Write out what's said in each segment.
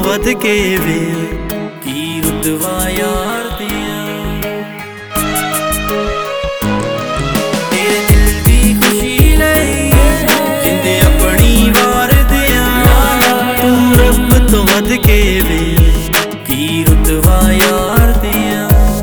वध के वे की रुतबा यार दिया। तेरे दिल दी खुशी लई जिंदे अपनी वार दिया। तू रब तो वध के वे की रुतबा यार दिया।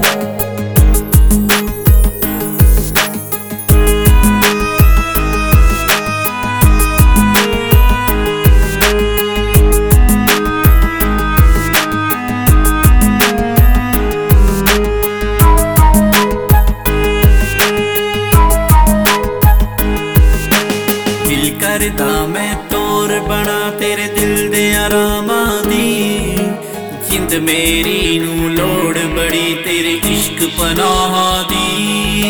करदा मैं तोर बना तेरे दिल दे आरामां दी। जिंद मेरी नू लोड़ बड़ी तेरे इश्क पनाहां दी।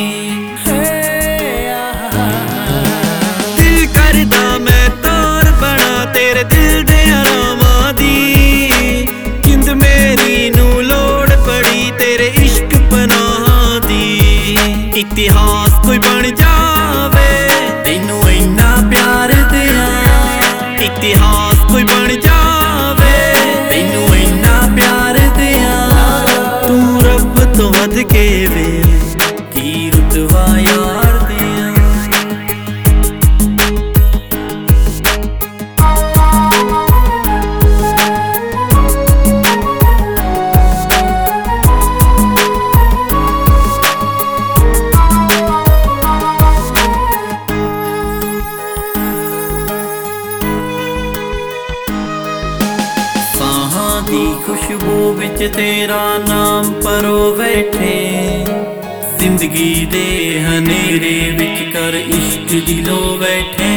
दिल करदा मैं तोर बना तेरे दिल दे आरामां दी। जिंद मेरी नू लोड़ बड़ी तेरे इश्क पनाहां दी। इतिहास कोई बन जावे तैनू इन्ना प्यार दिया। इतिहास कोई बन जावे तैनू इन्ना प्यार दिया। तू रब तो वध के वे की रुतबा यार दिया। दी खुशबू विच तेरा नाम परो बैठे। जिंदगी दे हनेरे विच कर इश्क दिलो बैठे।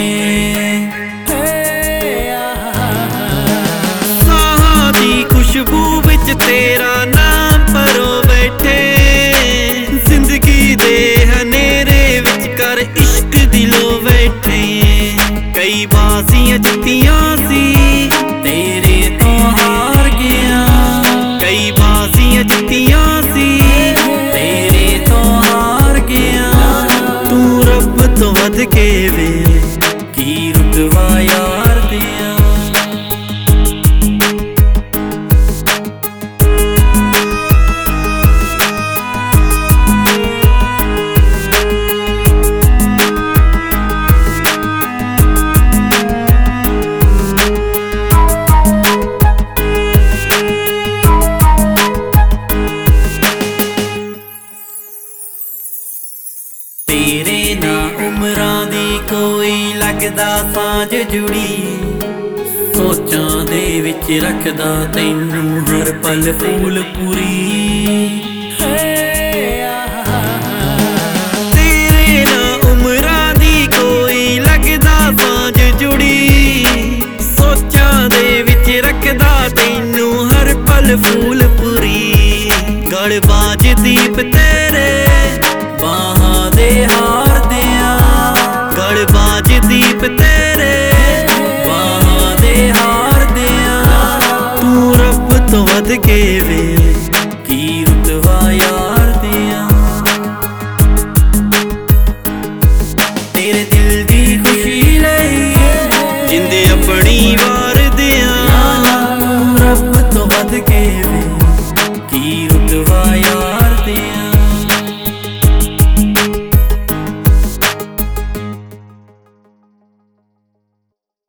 साहां दी खुशबू विच तेरा नाम परो बैठे। जिंदगी दे हनेरे विच कर इश्क दिलो बैठे। कई बाजियां जित्तियां सी तेरे तो हार गया। कई बाजियां जित्तियां सी तेरे तो हार गया। तू रब तो वध के वे की रुतबा यार दिया। तेरे ना उमरां दी कोई लगदा सांझ जुड़ी। सोचां दे विच रखदा तैनू हर पल फूल पूरी। तेरे ना उमरां दी कोई लगदा सांझ जुड़ी। सोचां दे विच रखदा तैनू हर पल फूल पूरी। गलबाज दीप तेरे बाहां दे हार दिया। गलबाज दीप तेरे बाहां दे हार दिया। तू रब तो वध के वे की